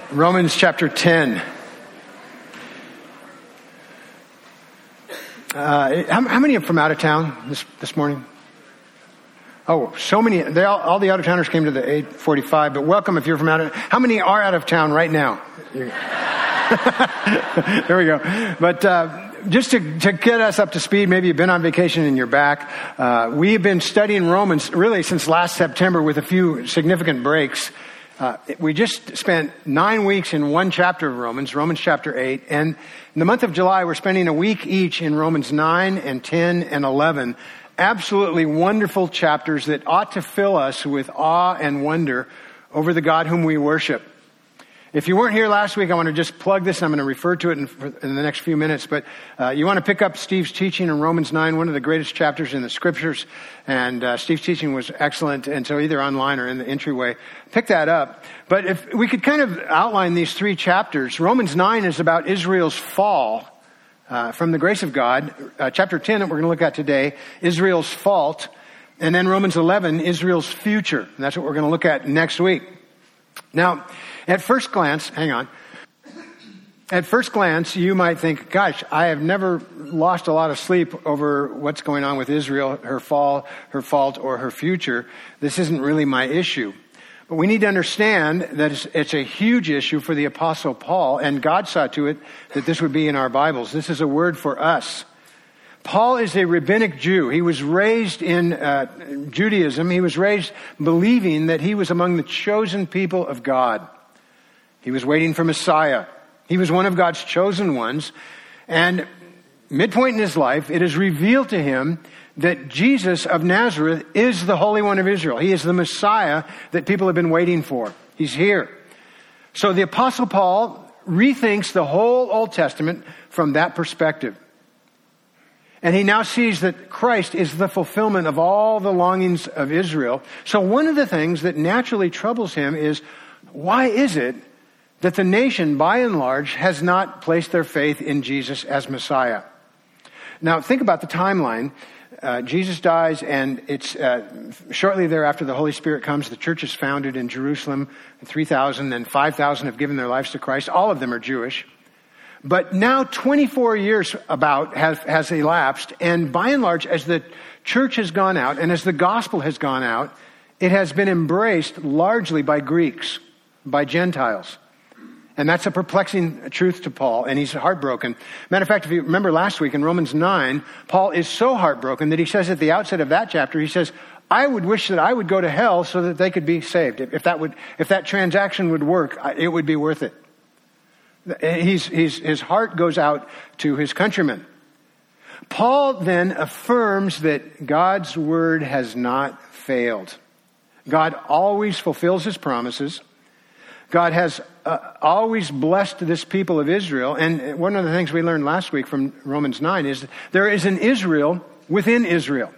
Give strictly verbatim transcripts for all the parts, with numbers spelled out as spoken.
Romans chapter ten. Uh, how, how many are from out of town this, this morning? Oh, so many. They all, all the out-of-towners came to the eight forty-five, but welcome if you're from out of... How many are out of town right now? There we go. But uh, just to, to get us up to speed, maybe you've been on vacation and you're back. Uh, we've been studying Romans really since last September with a few significant breaks. Uh, we just spent nine weeks in one chapter of Romans, Romans chapter eight. And in the month of July, we're spending a week each in Romans nine and ten and eleven. Absolutely wonderful chapters that ought to fill us with awe and wonder over the God whom we worship. If you weren't here last week, I want to just plug this. I'm going to refer to it in, in the next few minutes. But uh, you want to pick up Steve's teaching in Romans nine, one of the greatest chapters in the Scriptures. And uh, Steve's teaching was excellent. And so either online or in the entryway, pick that up. But if we could kind of outline these three chapters. Romans nine is about Israel's fall uh, from the grace of God. Uh, chapter ten that we're going to look at today, Israel's fault. And then Romans eleven, Israel's future. And that's what we're going to look at next week. Now, at first glance, hang on. At first glance, you might think, gosh, I have never lost a lot of sleep over what's going on with Israel, her fall, her fault, or her future. This isn't really my issue. But we need to understand that it's, it's a huge issue for the Apostle Paul, and God saw to it that this would be in our Bibles. This is a word for us. Paul is a rabbinic Jew. He was raised in uh, Judaism. He was raised believing that he was among the chosen people of God. He was waiting for Messiah. He was one of God's chosen ones. And midpoint in his life, it is revealed to him that Jesus of Nazareth is the Holy One of Israel. He is the Messiah that people have been waiting for. He's here. So the Apostle Paul rethinks the whole Old Testament from that perspective. And he now sees that Christ is the fulfillment of all the longings of Israel. So one of the things that naturally troubles him is, why is it that the nation, by and large, has not placed their faith in Jesus as Messiah? Now, think about the timeline. Uh, Jesus dies, and it's uh, shortly thereafter the Holy Spirit comes. The church is founded in Jerusalem. three thousand and five thousand have given their lives to Christ. All of them are Jewish. But now twenty-four years about has, has elapsed, and by and large, as the church has gone out, and as the gospel has gone out, it has been embraced largely by Greeks, by Gentiles. And that's a perplexing truth to Paul, and he's heartbroken. Matter of fact, if you remember last week in Romans nine, Paul is so heartbroken that he says at the outset of that chapter, he says, I would wish that I would go to hell so that they could be saved. If, if that would, if that transaction would work, it would be worth it. He's, he's, his heart goes out to his countrymen. Paul then affirms that God's word has not failed. God always fulfills his promises. God has uh, always blessed this people of Israel. And one of the things we learned last week from Romans nine is that there is an Israel within Israel.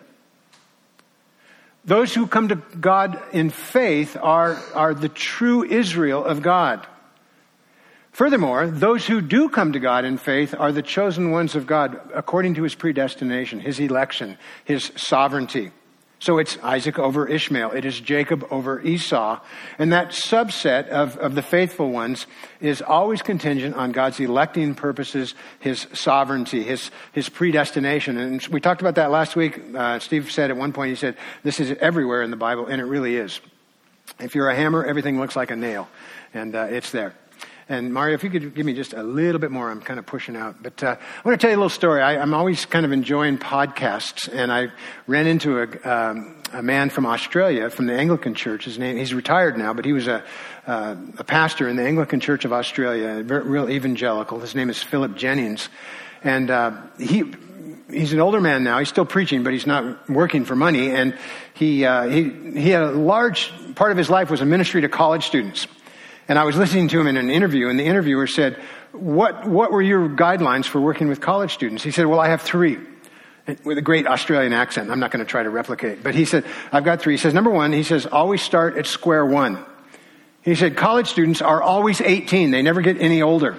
Those who come to God in faith are, are the true Israel of God. Furthermore, those who do come to God in faith are the chosen ones of God according to his predestination, his election, his sovereignty. So it's Isaac over Ishmael. It is Jacob over Esau. And that subset of, of the faithful ones is always contingent on God's electing purposes, his sovereignty, his, his predestination. And we talked about that last week. Uh, Steve said at one point, he said, this is everywhere in the Bible, and it really is. If you're a hammer, everything looks like a nail. And uh, it's there. And Mario, if you could give me just a little bit more, I'm kind of pushing out. But uh, I want to tell you a little story. I, I'm always kind of enjoying podcasts, and I ran into a, um, a man from Australia, from the Anglican Church. His name, he's retired now, but he was a, uh, a pastor in the Anglican Church of Australia, a very, real evangelical. His name is Philip Jennings, and uh, he. He's an older man now. He's still preaching, but he's not working for money. And he uh, he he had a large part of his life was a ministry to college students. And I was listening to him in an interview, and the interviewer said, what what were your guidelines for working with college students? He said, well, I have three, with a great Australian accent. I'm not going to try to replicate. But he said, I've got three. He says, number one, he says, always start at square one. He said, college students are always eighteen. They never get any older.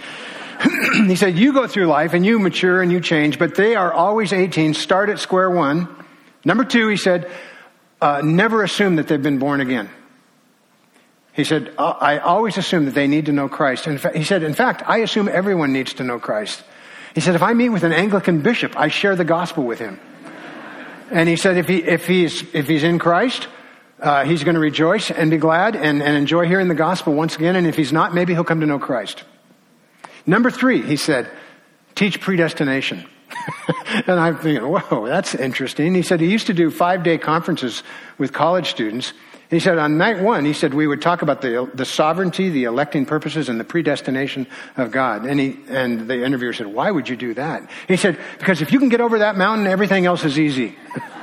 He said, you go through life, and you mature, and you change, but they are always eighteen. Start at square one. Number two, he said, uh, never assume that they've been born again. He said, I always assume that they need to know Christ. In fact, he said, in fact, I assume everyone needs to know Christ. He said, if I meet with an Anglican bishop, I share the gospel with him. And he said, if he if he's if he's in Christ, uh, he's going to rejoice and be glad and, and enjoy hearing the gospel once again. And if he's not, maybe he'll come to know Christ. Number three, he said, teach predestination. And I'm thinking, whoa, that's interesting. He said he used to do five-day conferences with college students. He said on night one, he said we would talk about the the sovereignty, the electing purposes, and the predestination of God. And he and the interviewer said, why would you do that? He said, because if you can get over that mountain, everything else is easy.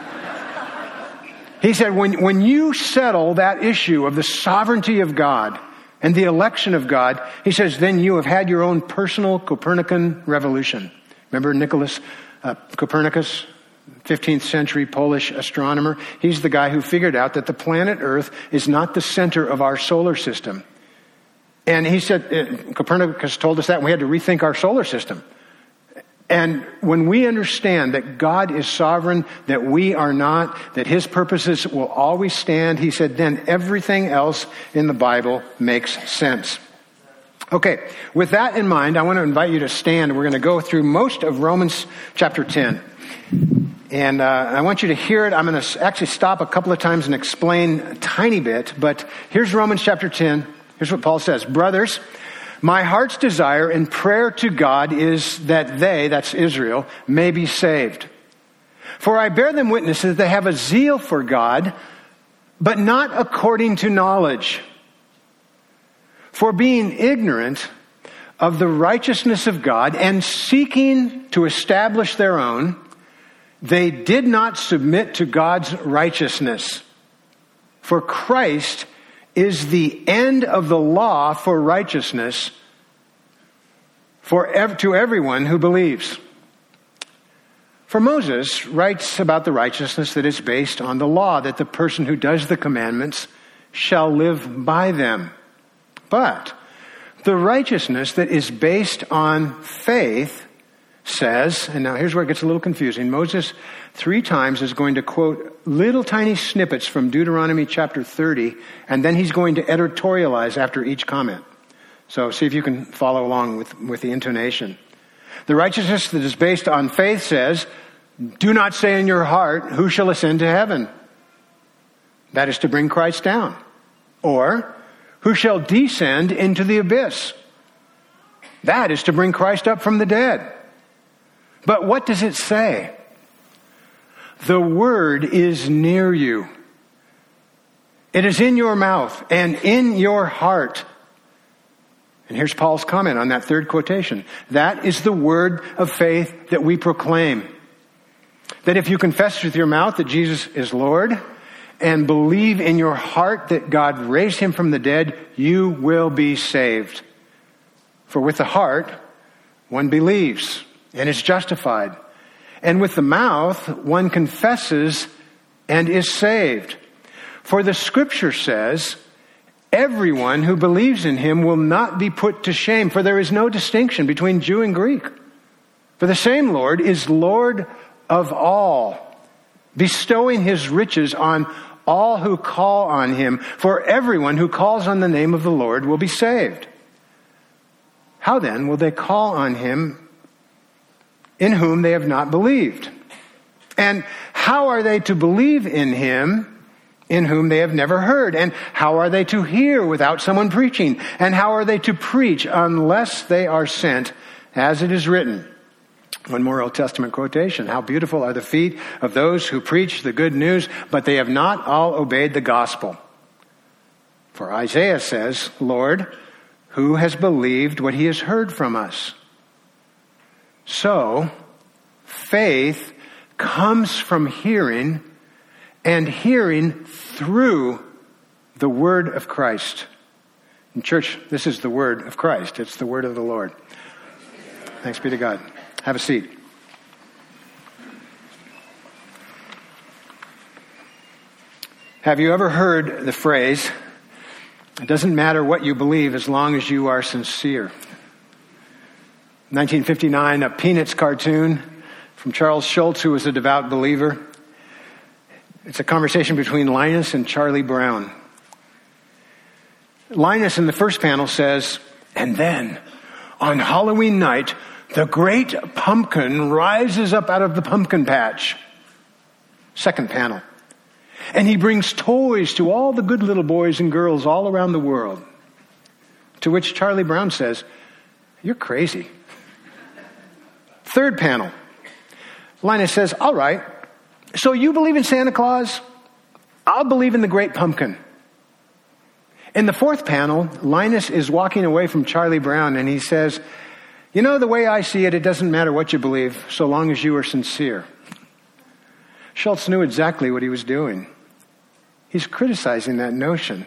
He said, when when you settle that issue of the sovereignty of God and the election of God, he says, then you have had your own personal Copernican revolution. Remember Nicholas uh, Copernicus? fifteenth century Polish astronomer. He's the guy who figured out that the planet Earth is not the center of our solar system. And he said, uh, Copernicus told us that, and we had to rethink our solar system. And when we understand that God is sovereign, that we are not, that his purposes will always stand, he said, then everything else in the Bible makes sense. Okay, with that in mind, I want to invite you to stand. We're going to go through most of Romans chapter ten. And uh, I want you to hear it. I'm going to actually stop a couple of times and explain a tiny bit. But here's Romans chapter ten. Here's what Paul says. Brothers, my heart's desire and prayer to God is that they, that's Israel, may be saved. For I bear them witness that they have a zeal for God, but not according to knowledge. For being ignorant of the righteousness of God and seeking to establish their own, they did not submit to God's righteousness. For Christ is the end of the law for righteousness for ev- to everyone who believes. For Moses writes about the righteousness that is based on the law, that the person who does the commandments shall live by them. But the righteousness that is based on faith says, and now here's where it gets a little confusing. Moses three times is going to quote little tiny snippets from Deuteronomy chapter thirty, and then he's going to editorialize after each comment. So see if you can follow along with, with the intonation. The righteousness that is based on faith says, do not say in your heart, who shall ascend to heaven? That is to bring Christ down. Or, who shall descend into the abyss? That is to bring Christ up from the dead. But what does it say? The word is near you. It is in your mouth and in your heart. And here's Paul's comment on that third quotation. That is the word of faith that we proclaim. That if you confess with your mouth that Jesus is Lord and believe in your heart that God raised him from the dead, you will be saved. For with the heart, one believes and is justified. And with the mouth, one confesses and is saved. For the scripture says, everyone who believes in him will not be put to shame, for there is no distinction between Jew and Greek. For the same Lord is Lord of all, bestowing his riches on all who call on him. For everyone who calls on the name of the Lord will be saved. How then will they call on him in whom they have not believed? And how are they to believe in him in whom they have never heard? And how are they to hear without someone preaching? And how are they to preach unless they are sent, as it is written? One more Old Testament quotation. How beautiful are the feet of those who preach the good news, but they have not all obeyed the gospel. For Isaiah says, Lord, who has believed what he has heard from us? So, faith comes from hearing, and hearing through the word of Christ. In church, this is the word of Christ. It's the word of the Lord. Thanks be to God. Have a seat. Have you ever heard the phrase, it doesn't matter what you believe as long as you are sincere? nineteen fifty-nine, a Peanuts cartoon from Charles Schulz, who was a devout believer. It's a conversation between Linus and Charlie Brown. Linus in the first panel says, and then on Halloween night, the great pumpkin rises up out of the pumpkin patch. Second panel. And he brings toys to all the good little boys and girls all around the world. To which Charlie Brown says, you're crazy. Third panel. Linus says, all right, so you believe in Santa Claus? I'll believe in the great pumpkin. In the fourth panel, Linus is walking away from Charlie Brown and he says, you know, the way I see it, it doesn't matter what you believe so long as you are sincere. Schultz knew exactly what he was doing. He's criticizing that notion.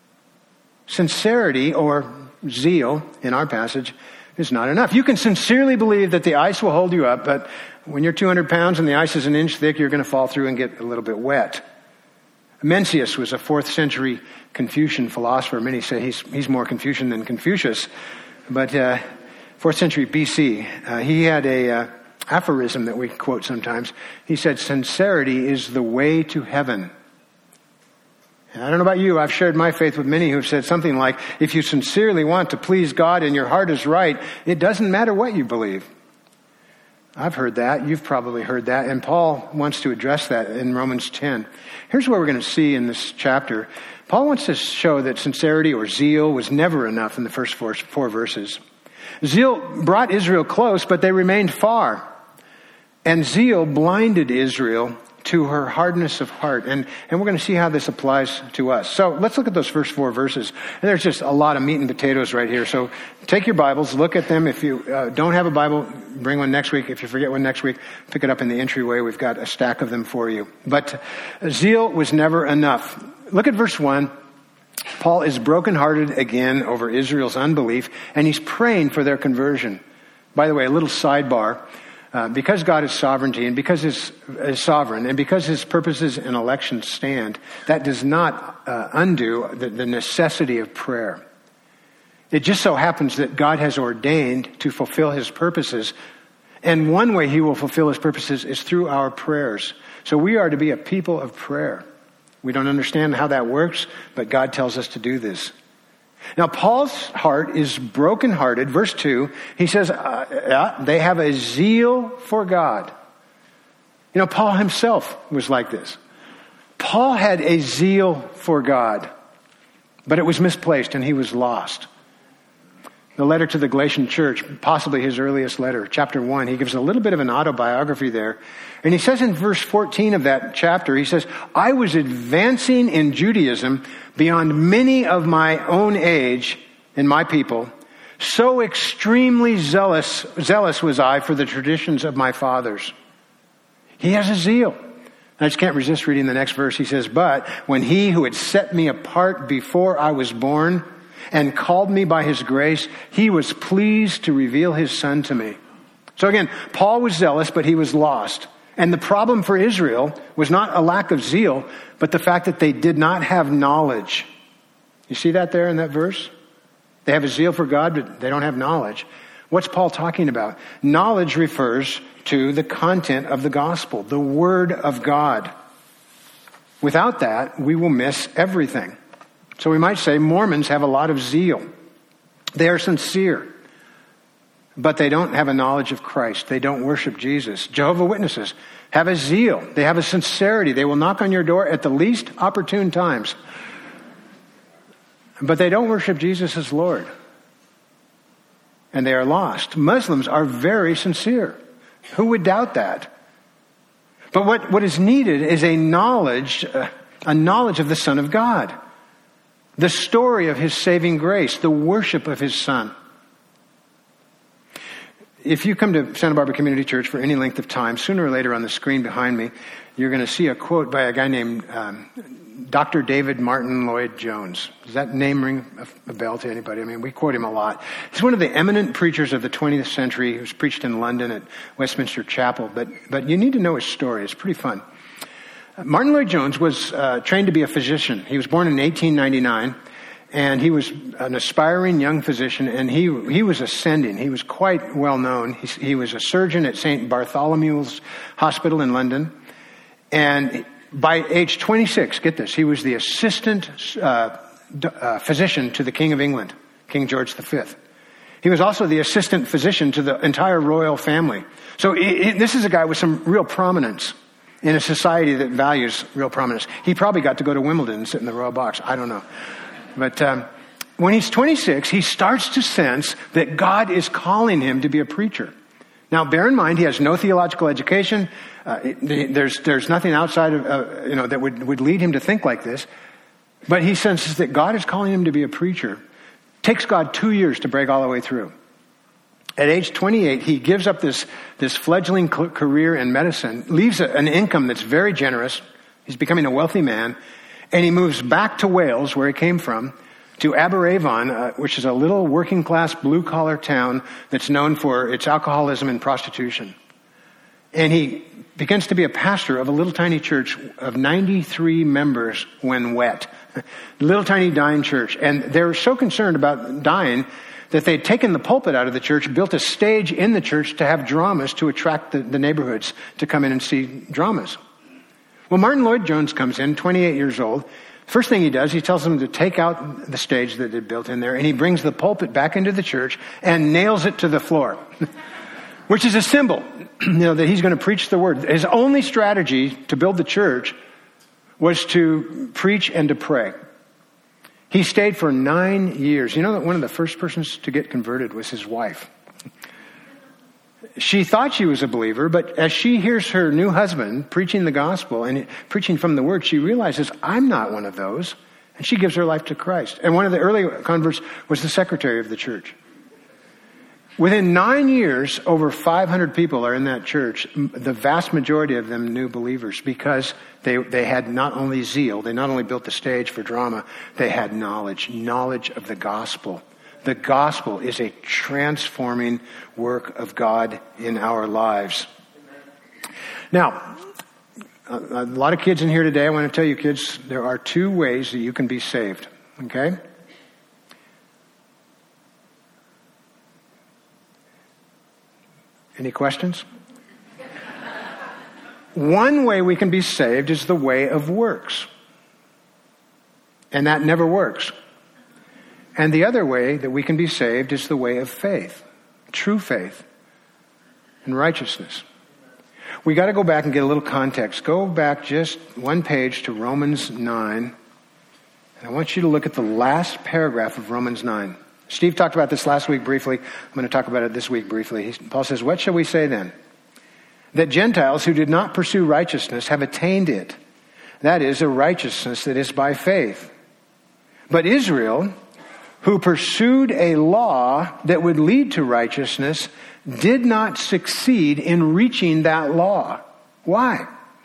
Sincerity, or zeal in our passage, is not enough. You can sincerely believe that the ice will hold you up, but when you're two hundred pounds and the ice is an inch thick, you're going to fall through and get a little bit wet. Mencius was a fourth century Confucian philosopher. Many say he's, he's more Confucian than Confucius. But uh, fourth century B C, uh, he had a uh, aphorism that we quote sometimes. He said, sincerity is the way to heaven. And I don't know about you, I've shared my faith with many who have said something like, if you sincerely want to please God and your heart is right, it doesn't matter what you believe. I've heard that. You've probably heard that. And Paul wants to address that in Romans ten. Here's what we're going to see in this chapter. Paul wants to show that sincerity or zeal was never enough in the first four, four verses. Zeal brought Israel close, but they remained far. And zeal blinded Israel to her hardness of heart. And, and we're going to see how this applies to us. So let's look at those first four verses. And there's just a lot of meat and potatoes right here. So take your Bibles, look at them. If you uh, don't have a Bible, bring one next week. If you forget one next week, pick it up in the entryway. We've got a stack of them for you. But zeal was never enough. Look at verse one. Paul is brokenhearted again over Israel's unbelief, and he's praying for their conversion. By the way, a little sidebar. Uh, because God is sovereignty and because his is sovereign and because his purposes and elections stand, that does not uh, undo the, the necessity of prayer. It just so happens that God has ordained to fulfill his purposes, and one way he will fulfill his purposes is through our prayers. So we are to be a people of prayer. We don't understand how that works, but God tells us to do this. Now, Paul's heart is brokenhearted. Verse two, he says, uh, yeah, they have a zeal for God. You know, Paul himself was like this. Paul had a zeal for God, but it was misplaced and he was lost. The letter to the Galatian church, possibly his earliest letter, chapter one, he gives a little bit of an autobiography there. And he says in verse fourteen of that chapter, he says, I was advancing in Judaism beyond many of my own age and my people. So extremely zealous, zealous was I for the traditions of my fathers. He has a zeal. I just can't resist reading the next verse. He says, but when he who had set me apart before I was born and called me by his grace, he was pleased to reveal his son to me. So again, Paul was zealous, but he was lost. And the problem for Israel was not a lack of zeal, but the fact that they did not have knowledge. You see that there in that verse? They have a zeal for God, but they don't have knowledge. What's Paul talking about? Knowledge refers to the content of the gospel, the word of God. Without that, we will miss everything. So we might say Mormons have a lot of zeal. They are sincere, but they don't have a knowledge of Christ. They don't worship Jesus. Jehovah's Witnesses have a zeal. They have a sincerity. They will knock on your door at the least opportune times. But they don't worship Jesus as Lord. And they are lost. Muslims are very sincere. Who would doubt that? But what, what is needed is a knowledge, uh, a knowledge of the Son of God. The story of his saving grace, the worship of his Son. If you come to Santa Barbara Community Church for any length of time, sooner or later on the screen behind me, you're going to see a quote by a guy named um, Doctor David Martin Lloyd Jones. Does that name ring a, a bell to anybody? I mean, we quote him a lot. He's one of the eminent preachers of the twentieth century who's preached in London at Westminster Chapel. But, but you need to know his story. It's pretty fun. Uh, Martin Lloyd Jones was uh, trained to be a physician. He was born in eighteen ninety-nine. And he was an aspiring young physician, and he he was ascending. He was quite well known. He, he was a surgeon at Saint Bartholomew's Hospital in London. And by age twenty-six, get this, he was the assistant uh, uh, physician to the King of England, King George the Fifth. He was also the assistant physician to the entire royal family. So it, it, this is a guy with some real prominence in a society that values real prominence. He probably got to go to Wimbledon and sit in the royal box. I don't know. But um, when he's twenty-six, he starts to sense that God is calling him to be a preacher. Now, bear in mind, he has no theological education. Uh, there's there's nothing outside of, uh, you know, that would, would lead him to think like this. But he senses that God is calling him to be a preacher. Takes God two years to break all the way through. At age twenty-eight, he gives up this, this fledgling career in medicine, leaves a, an income that's very generous. He's becoming a wealthy man. And he moves back to Wales, where he came from, to Aberavon, uh, which is a little working-class blue-collar town that's known for its alcoholism and prostitution. And he begins to be a pastor of a little tiny church of ninety-three members when wet. Little tiny dying church. And they were so concerned about dying that they'd taken the pulpit out of the church, built a stage in the church to have dramas to attract the, the neighborhoods to come in and see dramas. Well, Martin Lloyd-Jones comes in, twenty-eight years old. First thing he does, he tells them to take out the stage that they'd built in there, and he brings the pulpit back into the church and nails it to the floor, which is a symbol, you know, that he's going to preach the word. His only strategy to build the church was to preach and to pray. He stayed for nine years. You know that one of the first persons to get converted was his wife. She thought she was a believer, but as she hears her new husband preaching the gospel and preaching from the word, she realizes, I'm not one of those. And she gives her life to Christ. And one of the early converts was the secretary of the church. Within nine years, over five hundred people are in that church. The vast majority of them new believers, because they, they had not only zeal, they not only built the stage for drama, they had knowledge, knowledge of the gospel. The gospel is a transforming work of God in our lives. Now, a, a lot of kids in here today, I want to tell you kids, there are two ways that you can be saved, okay? Any questions? One way we can be saved is the way of works. And that never works. And the other way that we can be saved is the way of faith, true faith and righteousness. We got to go back and get a little context. Go back just one page to Romans nine. And I want you to look at the last paragraph of Romans nine. Steve talked about this last week briefly. I'm going to talk about it this week briefly. Paul says, what shall we say then? That Gentiles who did not pursue righteousness have attained it. That is, a righteousness that is by faith. But Israel, who pursued a law that would lead to righteousness, did not succeed in reaching that law. Why?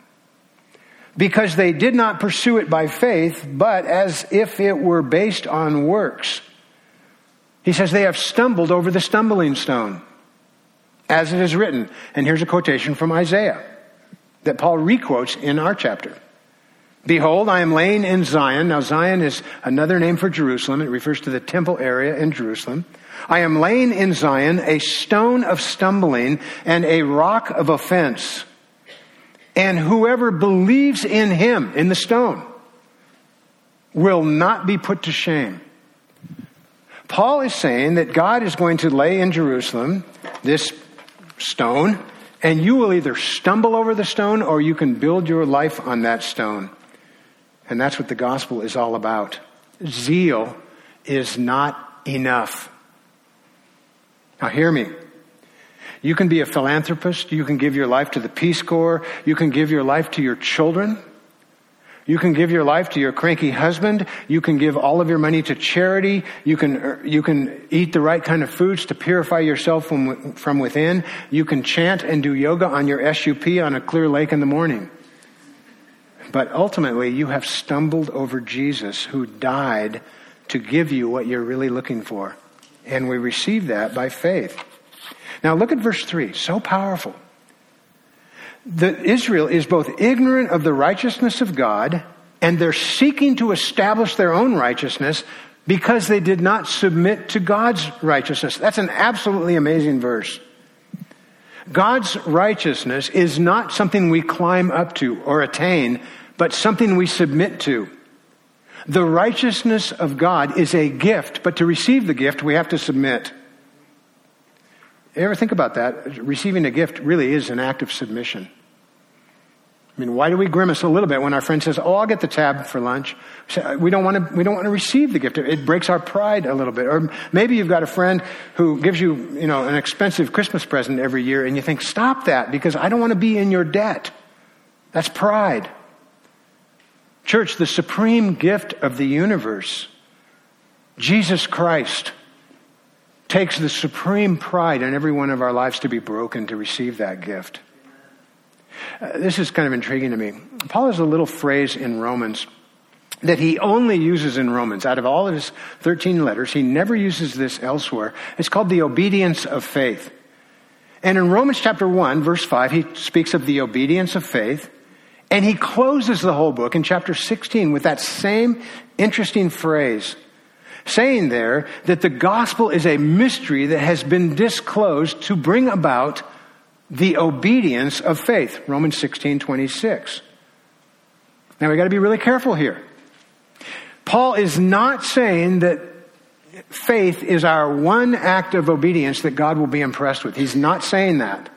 Because they did not pursue it by faith, but as if it were based on works. He says they have stumbled over the stumbling stone, as it is written. And here's a quotation from Isaiah that Paul requotes in our chapter. Behold, I am laying in Zion. Now, Zion is another name for Jerusalem. It refers to the temple area in Jerusalem. I am laying in Zion a stone of stumbling and a rock of offense. And whoever believes in him, in the stone, will not be put to shame. Paul is saying that God is going to lay in Jerusalem this stone, and you will either stumble over the stone or you can build your life on that stone. And that's what the gospel is all about. Zeal is not enough. Now hear me. You can be a philanthropist. You can give your life to the Peace Corps. You can give your life to your children. You can give your life to your cranky husband. You can give all of your money to charity. You can you can eat the right kind of foods to purify yourself from, from within. You can chant and do yoga on your S U P on a clear lake in the morning. But ultimately, you have stumbled over Jesus, who died to give you what you're really looking for. And we receive that by faith. Now look at verse three. So powerful. The Israel is both ignorant of the righteousness of God, and they're seeking to establish their own righteousness because they did not submit to God's righteousness. That's an absolutely amazing verse. God's righteousness is not something we climb up to or attain, but something we submit to. The righteousness of God is a gift, but to receive the gift, we have to submit. You ever think about that? Receiving a gift really is an act of submission. I mean, why do we grimace a little bit when our friend says, "Oh, I'll get the tab for lunch"? We don't want to. We don't want to receive the gift. It breaks our pride a little bit. Or maybe you've got a friend who gives you, you know, an expensive Christmas present every year, and you think, "Stop that, because I don't want to be in your debt." That's pride. Church, the supreme gift of the universe, Jesus Christ, takes the supreme pride in every one of our lives to be broken to receive that gift. Uh, this is kind of intriguing to me. Paul has a little phrase in Romans that he only uses in Romans. Out of all of his thirteen letters, he never uses this elsewhere. It's called the obedience of faith. And in Romans chapter one, verse five, he speaks of the obedience of faith. And he closes the whole book in chapter sixteen with that same interesting phrase, saying there that the gospel is a mystery that has been disclosed to bring about the obedience of faith. Romans sixteen twenty-six. Now we got to be really careful here. Paul is not saying that faith is our one act of obedience that God will be impressed with. He's not saying that.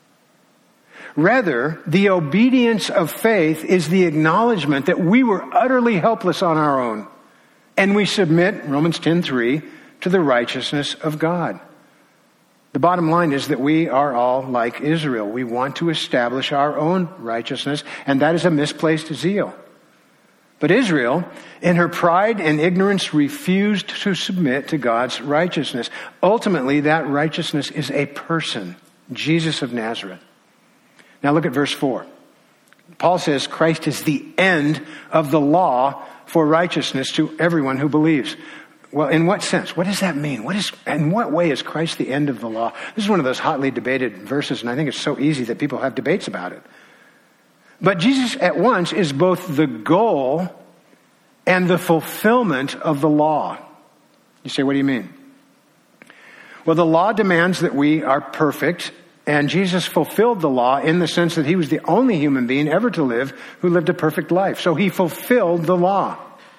Rather, the obedience of faith is the acknowledgement that we were utterly helpless on our own. And we submit, Romans ten three, to the righteousness of God. The bottom line is that we are all like Israel. We want to establish our own righteousness, and that is a misplaced zeal. But Israel, in her pride and ignorance, refused to submit to God's righteousness. Ultimately, that righteousness is a person, Jesus of Nazareth. Now look at verse four. Paul says Christ is the end of the law for righteousness to everyone who believes. Well, in what sense? What does that mean? What is, in what way is Christ the end of the law? This is one of those hotly debated verses, and I think it's so easy that people have debates about it. But Jesus at once is both the goal and the fulfillment of the law. You say, what do you mean? Well, the law demands that we are perfect, and Jesus fulfilled the law in the sense that he was the only human being ever to live who lived a perfect life. So he fulfilled the law.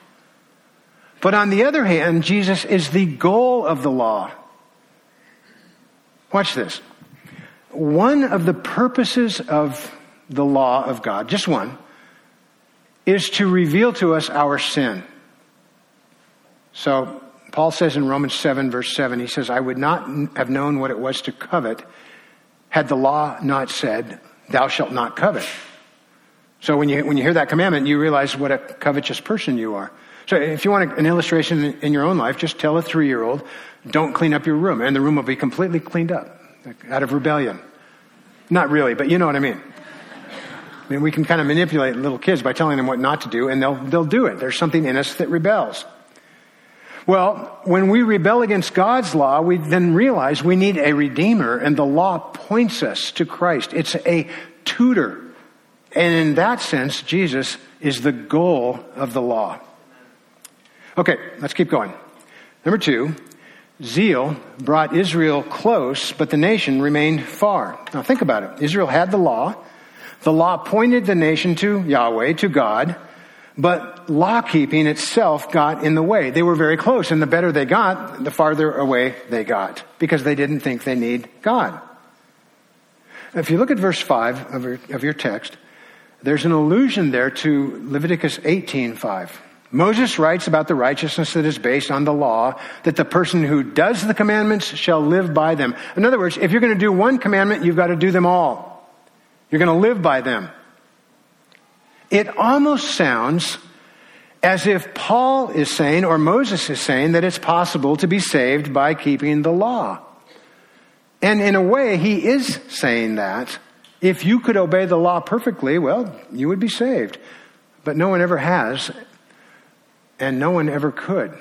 But on the other hand, Jesus is the goal of the law. Watch this. One of the purposes of the law of God, just one, is to reveal to us our sin. So Paul says in Romans seven, verse seven, he says, "I would not have known what it was to covet had the law not said, 'Thou shalt not covet.'" So when you when you hear that commandment, you realize what a covetous person you are. So if you want an illustration in your own life, just tell a three-year-old, "Don't clean up your room," and the room will be completely cleaned up out of rebellion. Not really, but you know what I mean. I mean, we can kind of manipulate little kids by telling them what not to do, and they'll they'll do it. There's something in us that rebels. Well, when we rebel against God's law, we then realize we need a redeemer, and the law points us to Christ. It's a tutor. And in that sense, Jesus is the goal of the law. Okay, let's keep going. Number two, zeal brought Israel close, but the nation remained far. Now think about it. Israel had the law. The law pointed the nation to Yahweh, to God, but law-keeping itself got in the way. They were very close, and the better they got, the farther away they got, because they didn't think they need God. If you look at verse five of your, of your text, there's an allusion there to Leviticus eighteen five. Moses writes about the righteousness that is based on the law, that the person who does the commandments shall live by them. In other words, if you're going to do one commandment, you've got to do them all. You're going to live by them. It almost sounds as if Paul is saying, or Moses is saying, that it's possible to be saved by keeping the law. And in a way, he is saying that. If you could obey the law perfectly, well, you would be saved. But no one ever has, and no one ever could.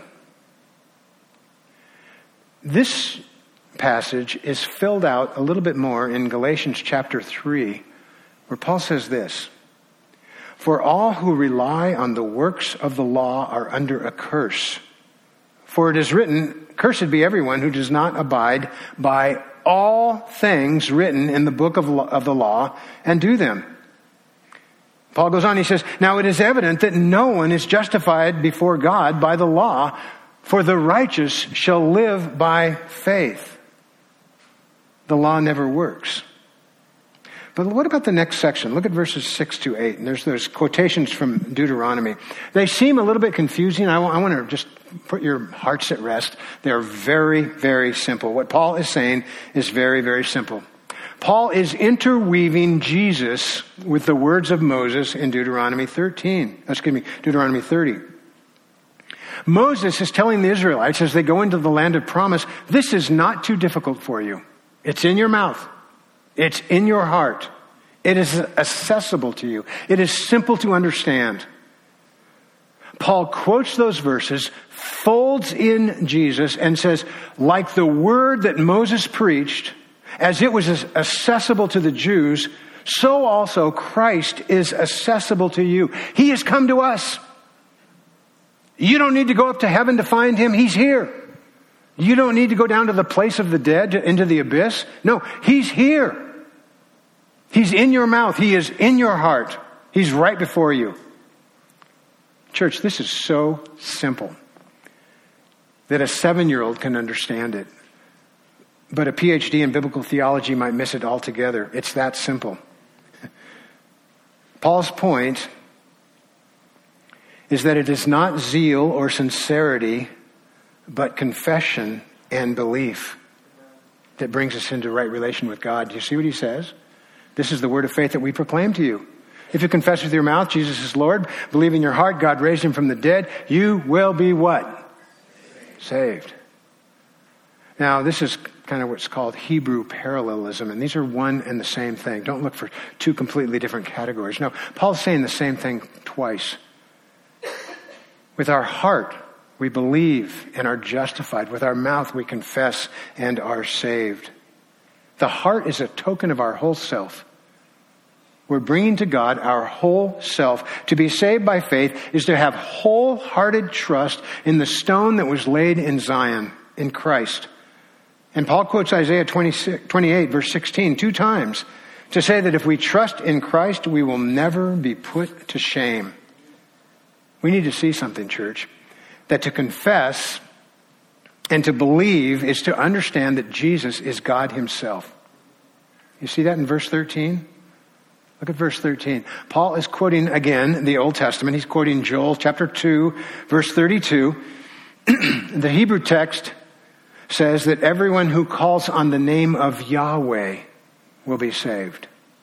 This passage is filled out a little bit more in Galatians chapter three, where Paul says this: "For all who rely on the works of the law are under a curse. For it is written, 'Cursed be everyone who does not abide by all things written in the book of, of the law and do them.'" Paul goes on, he says, now it is evident that no one is justified before God by the law, for the righteous shall live by faith. The law never works. But what about the next section? Look at verses six to eight. And there's those quotations from Deuteronomy. They seem a little bit confusing. I, w- I want to just put your hearts at rest. They're very, very simple. What Paul is saying is very, very simple. Paul is interweaving Jesus with the words of Moses in Deuteronomy thirteen. Excuse me, Deuteronomy thirty. Moses is telling the Israelites as they go into the land of promise, this is not too difficult for you. It's in your mouth. It's in your heart. It is accessible to you. It is simple to understand. Paul quotes those verses, folds in Jesus, and says, like the word that Moses preached, as it was accessible to the Jews, so also Christ is accessible to you. He has come to us. You don't need to go up to heaven to find him. He's here. You don't need to go down to the place of the dead, into the abyss. No, he's here. He's in your mouth. He is in your heart. He's right before you. Church, this is so simple that a seven-year-old can understand it. But a P H D in biblical theology might miss it altogether. It's that simple. Paul's point is that it is not zeal or sincerity, but confession and belief that brings us into right relation with God. Do you see what he says? This is the word of faith that we proclaim to you. If you confess with your mouth Jesus is Lord, believe in your heart God raised him from the dead, you will be what? Saved. Now, this is kind of what's called Hebrew parallelism, and these are one and the same thing. Don't look for two completely different categories. No, Paul's saying the same thing twice. With our heart, we believe and are justified. With our mouth, we confess and are saved. The heart is a token of our whole self. We're bringing to God our whole self. To be saved by faith is to have wholehearted trust in the stone that was laid in Zion, in Christ. And Paul quotes Isaiah twenty-eight, verse sixteen, two times to say that if we trust in Christ, we will never be put to shame. We need to see something, church, that to confess and to believe is to understand that Jesus is God himself. You see that in verse thirteen? Look at verse thirteen. Paul is quoting again the Old Testament. He's quoting Joel chapter two, verse thirty-two. The Hebrew text says that everyone who calls on the name of Yahweh will be saved.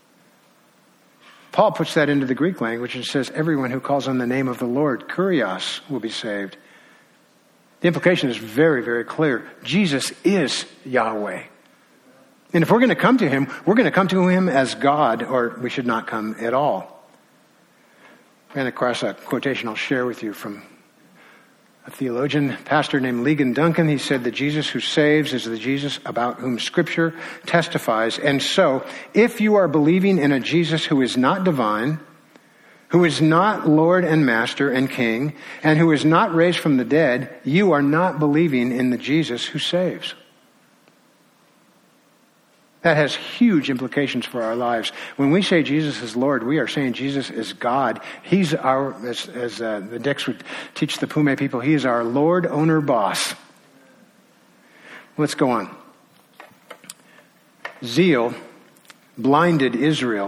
Paul puts that into the Greek language and says everyone who calls on the name of the Lord, Kyrios, will be saved. The implication is very, very clear. Jesus is Yahweh. And if we're going to come to him, we're going to come to him as God, or we should not come at all. I ran across a quotation I'll share with you from a theologian, pastor named Ligon Duncan. He said, the Jesus who saves is the Jesus about whom Scripture testifies. And so, if you are believing in a Jesus who is not divine, who is not Lord and Master and King, and who is not raised from the dead, you are not believing in the Jesus who saves. That has huge implications for our lives. When we say Jesus is Lord, we are saying Jesus is God. He's our, as, as uh, the Dicks would teach the Pume people, he is our Lord, owner, boss. Let's go on. Zeal blinded Israel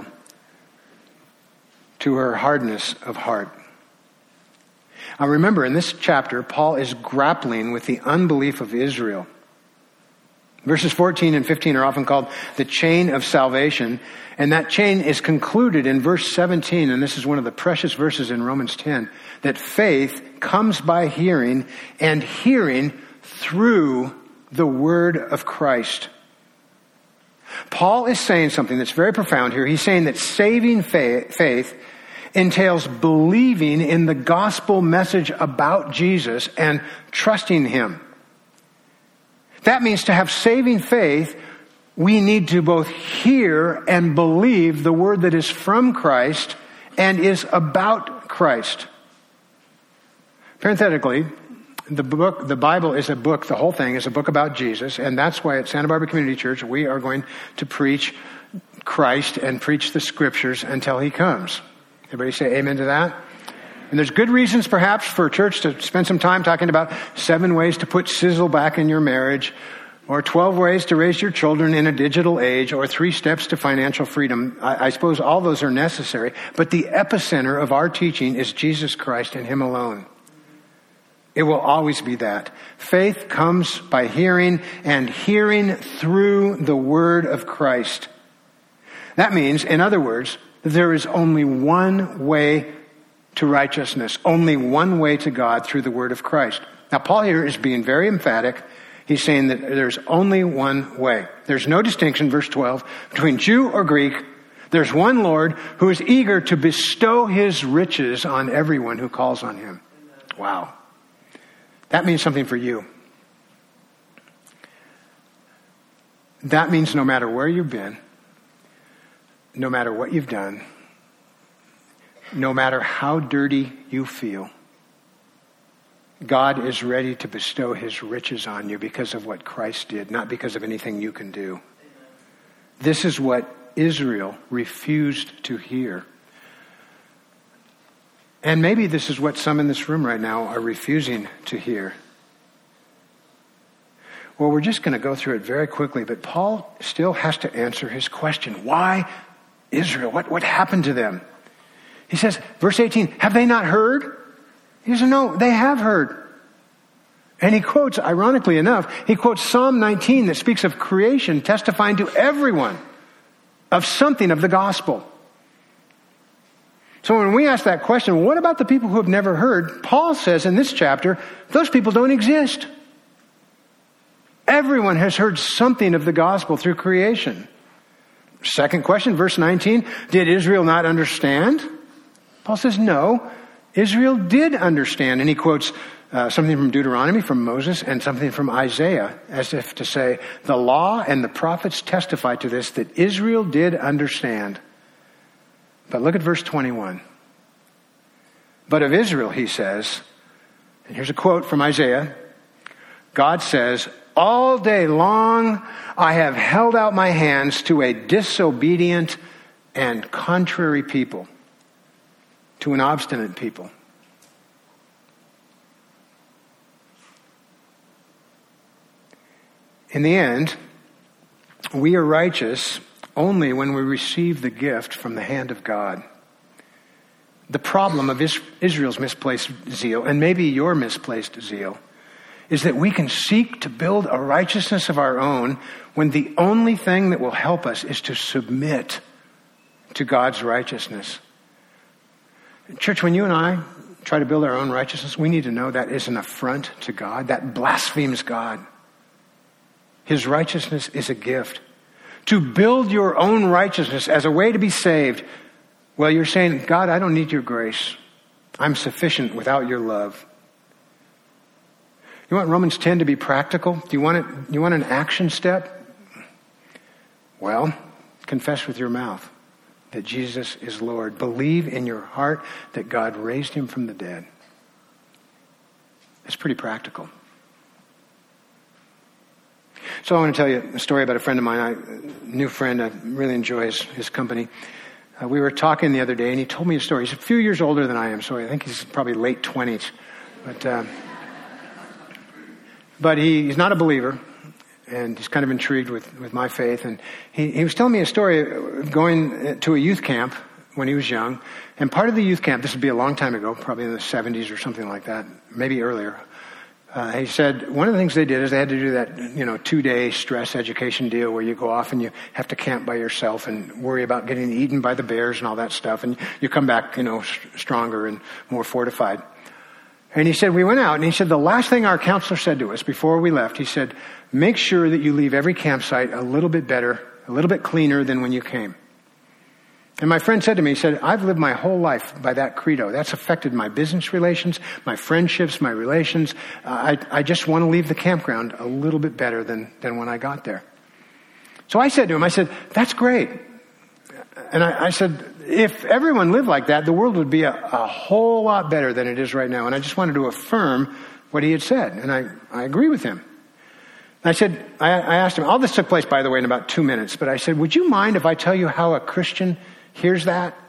to her hardness of heart. Now remember, in this chapter, Paul is grappling with the unbelief of Israel. Verses fourteen and fifteen are often called the chain of salvation. And that chain is concluded in verse seventeen. And this is one of the precious verses in Romans ten. That faith comes by hearing, and hearing through the word of Christ. Paul is saying something that's very profound here. He's saying that saving faith entails believing in the gospel message about Jesus and trusting him. That means to have saving faith, we need to both hear and believe the word that is from Christ and is about Christ. Parenthetically, the book, the Bible is a book, the whole thing is a book about Jesus, and that's why at Santa Barbara Community Church we are going to preach Christ and preach the scriptures until he comes. Everybody say amen to that? And there's good reasons perhaps for a church to spend some time talking about seven ways to put sizzle back in your marriage, or twelve ways to raise your children in a digital age, or three steps to financial freedom. I, I suppose all those are necessary, but the epicenter of our teaching is Jesus Christ and Him alone. It will always be that. Faith comes by hearing, and hearing through the word of Christ. That means, in other words, that there is only one way to righteousness, only one way to God through the word of Christ. Now, Paul here is being very emphatic. He's saying that there's only one way. There's no distinction, verse twelve, between Jew or Greek. There's one Lord who is eager to bestow His riches on everyone who calls on Him. Wow. That means something for you. That means no matter where you've been, no matter what you've done, no matter how dirty you feel, God is ready to bestow His riches on you because of what Christ did, not because of anything you can do. This is what Israel refused to hear. And maybe this is what some in this room right now are refusing to hear. Well, we're just going to go through it very quickly, but Paul still has to answer his question. Why Israel? What, what happened to them? He says, verse eighteen, have they not heard? He says, no, they have heard. And he quotes, ironically enough, he quotes Psalm nineteen that speaks of creation testifying to everyone of something of the gospel. So when we ask that question, what about the people who have never heard? Paul says in this chapter, those people don't exist. Everyone has heard something of the gospel through creation. Second question, verse nineteen, did Israel not understand? Paul says, no, Israel did understand. And he quotes uh, something from Deuteronomy, from Moses, and something from Isaiah, as if to say, the law and the prophets testify to this, that Israel did understand. But look at verse twenty-one. But of Israel, he says, and here's a quote from Isaiah, God says, all day long I have held out my hands to a disobedient and contrary people, to an obstinate people. In the end, we are righteous only when we receive the gift from the hand of God. The problem of Israel's misplaced zeal, and maybe your misplaced zeal, is that we can seek to build a righteousness of our own when the only thing that will help us is to submit to God's righteousness. Church, when you and I try to build our own righteousness, we need to know that is an affront to God. That blasphemes God. His righteousness is a gift. To build your own righteousness as a way to be saved, well, you're saying, God, I don't need your grace. I'm sufficient without your love. You want Romans ten to be practical? Do you want it, you want an action step? Well, confess with your mouth that Jesus is Lord. Believe in your heart that God raised Him from the dead. It's pretty practical. So I want to tell you a story about a friend of mine, I, a new friend. I really enjoy his, his company. Uh, we were talking the other day, and he told me a story. He's a few years older than I am, so I think he's probably late twenties. But uh, but he, he's not a believer, and he's kind of intrigued with, with my faith. And he, he was telling me a story of going to a youth camp when he was young. And part of the youth camp, this would be a long time ago, probably in the seventies or something like that, maybe earlier. Uh, he said one of the things they did is they had to do that, you know, two-day stress education deal where you go off and you have to camp by yourself and worry about getting eaten by the bears and all that stuff. And you come back, you know, stronger and more fortified. And he said, we went out, and he said, the last thing our counselor said to us before we left, he said, make sure that you leave every campsite a little bit better, a little bit cleaner than when you came. And my friend said to me, he said, I've lived my whole life by that credo. That's affected my business relations, my friendships, my relations. Uh, I, I just want to leave the campground a little bit better than, than when I got there. So I said to him, I said, that's great. And I, I said, if everyone lived like that, the world would be a, a whole lot better than it is right now. And I just wanted to affirm what he had said. And I, I agree with him. I said, I, I asked him, all this took place, by the way, in about two minutes. But I said, would you mind if I tell you how a Christian hears that?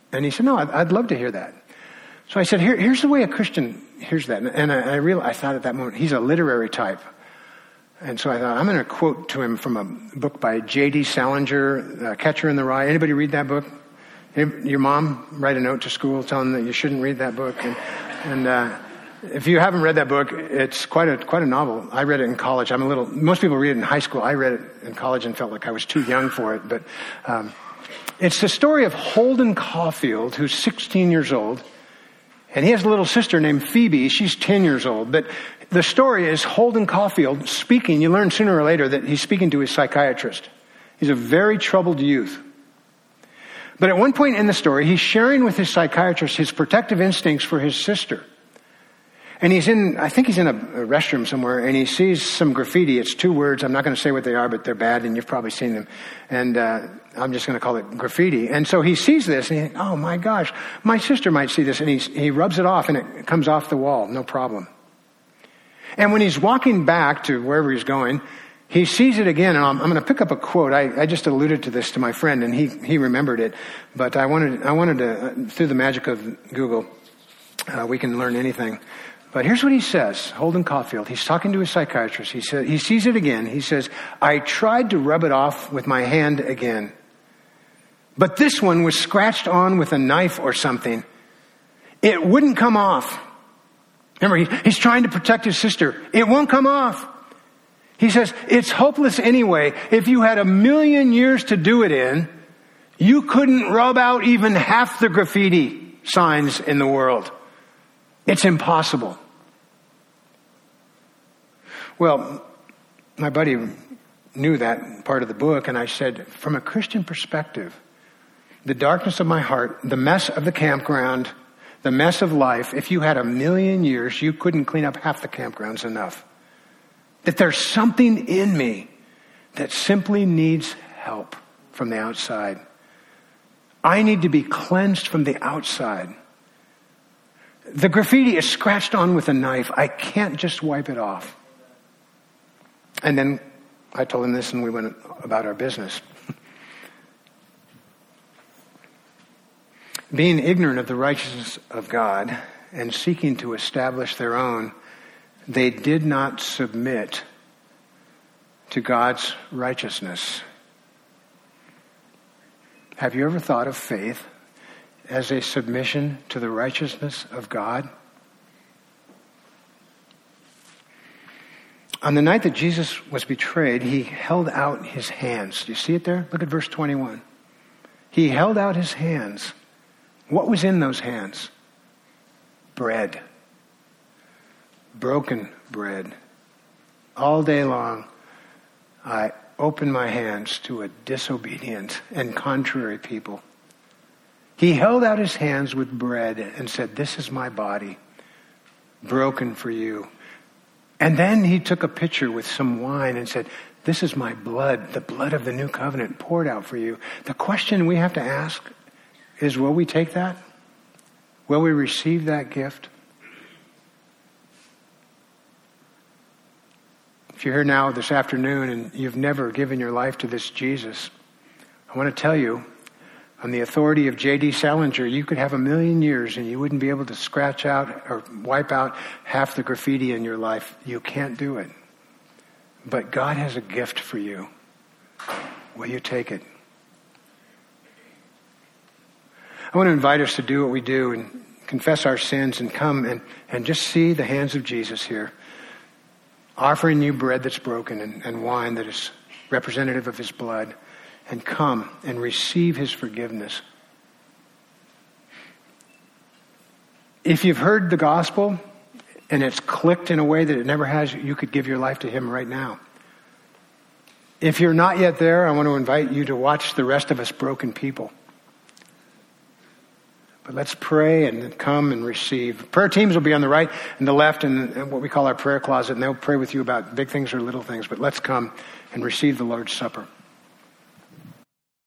And he said, no, I'd, I'd love to hear that. So I said, Here, here's the way a Christian hears that. And I, I realized, I thought at that moment, he's a literary type. And so I thought, I'm going to quote to him from a book by J D Salinger, uh, Catcher in the Rye. Anybody read that book? Your mom write a note to school telling them that you shouldn't read that book. And, and uh, if you haven't read that book, it's quite a quite a novel. I read it in college. I'm a little. Most people read it in high school. I read it in college and felt like I was too young for it. But um, it's the story of Holden Caulfield, who's sixteen years old. And he has a little sister named Phoebe. She's ten years old. But the story is Holden Caulfield speaking. You learn sooner or later that he's speaking to his psychiatrist. He's a very troubled youth. But at one point in the story, he's sharing with his psychiatrist his protective instincts for his sister. And he's in, I think he's in a, a restroom somewhere, and he sees some graffiti. It's two words. I'm not going to say what they are, but they're bad, and you've probably seen them. And uh, I'm just going to call it graffiti. And so he sees this, and he thinks, oh my gosh, my sister might see this. And he's, he rubs it off, and it comes off the wall, no problem. And when he's walking back to wherever he's going, he sees it again, and I'm, I'm going to pick up a quote. I, I just alluded to this to my friend, and he, he remembered it. But I wanted, I wanted to, uh, through the magic of Google, uh, we can learn anything. But here's what he says, Holden Caulfield. He's talking to his psychiatrist. He said, he sees it again. He says, I tried to rub it off with my hand again. But this one was scratched on with a knife or something. It wouldn't come off. Remember, he, he's trying to protect his sister. It won't come off. He says, it's hopeless anyway. If you had a million years to do it in, you couldn't rub out even half the graffiti signs in the world. It's impossible. Well, my buddy knew that part of the book, and I said, from a Christian perspective, the darkness of my heart, the mess of the campground, the mess of life, if you had a million years, you couldn't clean up half the campgrounds enough. That there's something in me that simply needs help from the outside. I need to be cleansed from the outside. The graffiti is scratched on with a knife. I can't just wipe it off. And then I told him this, and we went about our business. Being ignorant of the righteousness of God and seeking to establish their own, they did not submit to God's righteousness. Have you ever thought of faith as a submission to the righteousness of God? On the night that Jesus was betrayed, he held out his hands. Do you see it there? Look at verse twenty-one. He held out his hands. What was in those hands? Bread. Broken bread. All day long, I opened my hands to a disobedient and contrary people. He held out his hands with bread and said, this is my body, broken for you. And then he took a pitcher with some wine and said, this is my blood, the blood of the new covenant poured out for you. The question we have to ask is, will we take that? Will we receive that gift? If you're here now this afternoon and you've never given your life to this Jesus, I want to tell you, on the authority of J D Salinger, you could have a million years and you wouldn't be able to scratch out or wipe out half the graffiti in your life. You can't do it. But God has a gift for you. Will you take it? I want to invite us to do what we do and confess our sins and come and, and just see the hands of Jesus here, offering you bread that's broken and, and wine that is representative of his blood. And come and receive his forgiveness. If you've heard the gospel and it's clicked in a way that it never has, you could give your life to him right now. If you're not yet there, I want to invite you to watch the rest of us broken people. But let's pray and come and receive. Prayer teams will be on the right and the left and what we call our prayer closet, and they'll pray with you about big things or little things. But let's come and receive the Lord's Supper.